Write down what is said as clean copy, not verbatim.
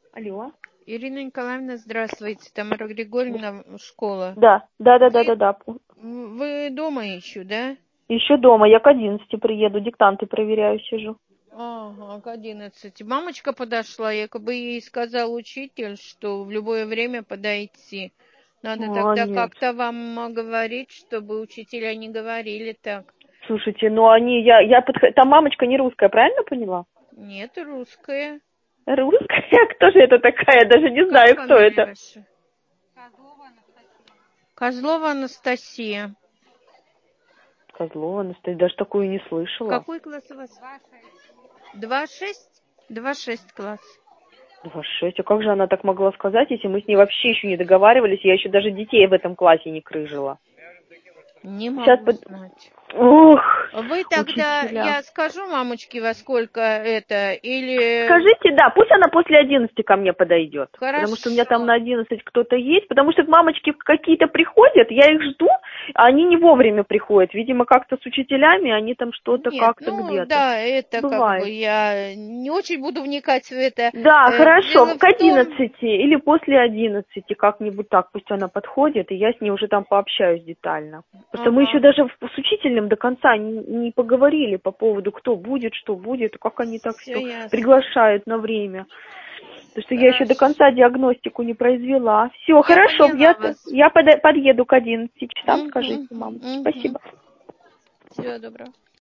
Алло. Ирина Николаевна, здравствуйте. Тамара Григорьевна, школа. Да. Вы дома еще, да? Еще дома. Я к 11 приеду, диктанты проверяю, сижу. Ага, к 11. Мамочка подошла, якобы ей сказал учитель, что в любое время подойти. Надо тогда Нет. как-то вам говорить, чтобы учителя не говорили так. Слушайте, ну там мамочка не русская, правильно поняла? Нет, русская. Русская? Кто же это такая? Даже не знаю, кто это. Ваша? Козлова Анастасия. Козлова Анастасия, даже такую не слышала. Какой класс у вас? 2,6? 2,6 класс. 2,6. А как же она так могла сказать, если мы с ней вообще еще не договаривались? Я еще даже детей в этом классе не крыжила. Не могу знать. Ох, Вы тогда, учителя. я скажу мамочке, во сколько это, или... Скажите, да, пусть она после 11 ко мне подойдет. Хорошо. Потому что у меня там на 11 кто-то есть. Потому что мамочки какие-то приходят, я их жду, а они не вовремя приходят. Видимо, как-то с учителями, они там что-то как-то где-то. Да, это бывает. как бы я не очень буду вникать в это. Да, хорошо, Дело к 11 или после 11, как-нибудь так, пусть она подходит, и я с ней уже там пообщаюсь детально. Потому что мы еще даже с учителем до конца не поговорили по поводу, кто будет, что будет, как они так все приглашают на время. Потому что я еще до конца диагностику не произвела. Все, хорошо, я подъеду к 11 часам, скажите, мам. Спасибо. Всего доброго.